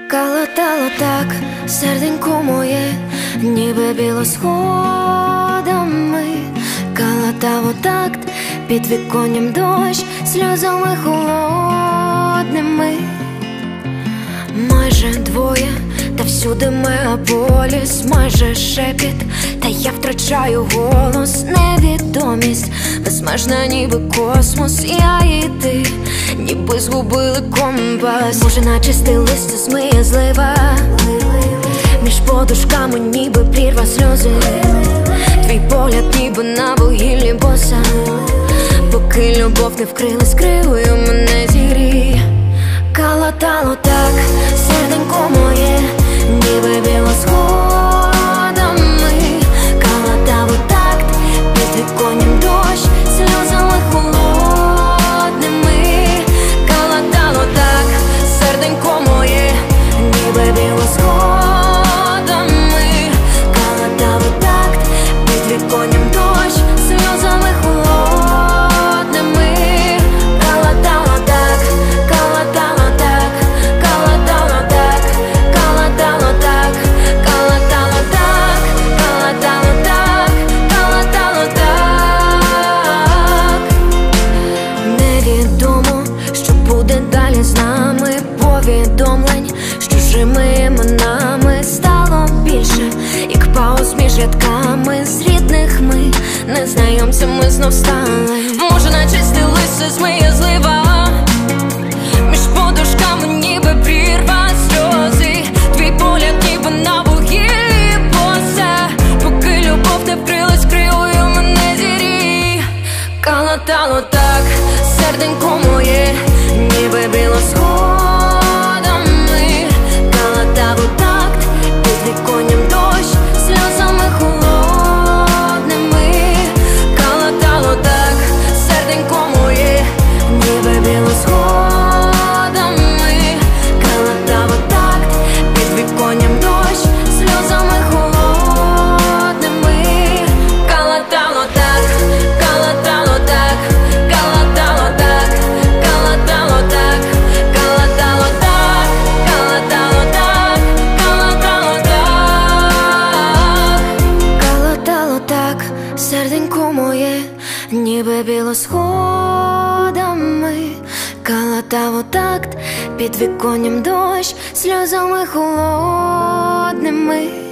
Калатало так, серденько моє, ніби білосходами. Калатало такт, під віконням дощ, сльозами холодними. Майже двоє, та всюди мегаполіс, майже шепіт, та я втрачаю голос. Невідомість безмежна, ніби космос. Я і ти, ніби згубили компас. Може, начистий лист змиє злива, між подушками ніби прірва сльози. Твій погляд ніби на вугіллі боса. Поки любов не вкрила скривою, мене зігріє. Калатало так, серденько моє, ніби білосходами. Калатало такт, під віконням дощ, сльозами холодними. Калатало так, серденько моє, ніби білосходами. Калатало такт, під віконням дощ, сльозами холодними. Калатало так, калатало так, калатало так, калатало так, калатало так, калатало так, калатало так. Невідомо, що буде далі з нами. Повідомлень з чужими іменами стало більше, як пауз між рядками. З рідних ми незнайомцями знов стали. Може, начистий лист змиє злива, між подушками ніби прірва сльози. Твій погляд ніби на вугіллі боса. Поки любов не вкрилась кривою, мене зігріє. Калатало так, серденько моє, ніби білосходами. Калатало такт, під віконням дощ, сльозами холодними. Калатало так, серденько моє, ніби білосходами. Калатало такт, під віконням дощ, сльозами холодними. Калатало так, калатало так, калатало так, калатало так, калатало так, калатало так, калатало так. Калатало так, серденько моє, ніби білосходами. Калатало такт, під віконням дощ, сльозами холодними.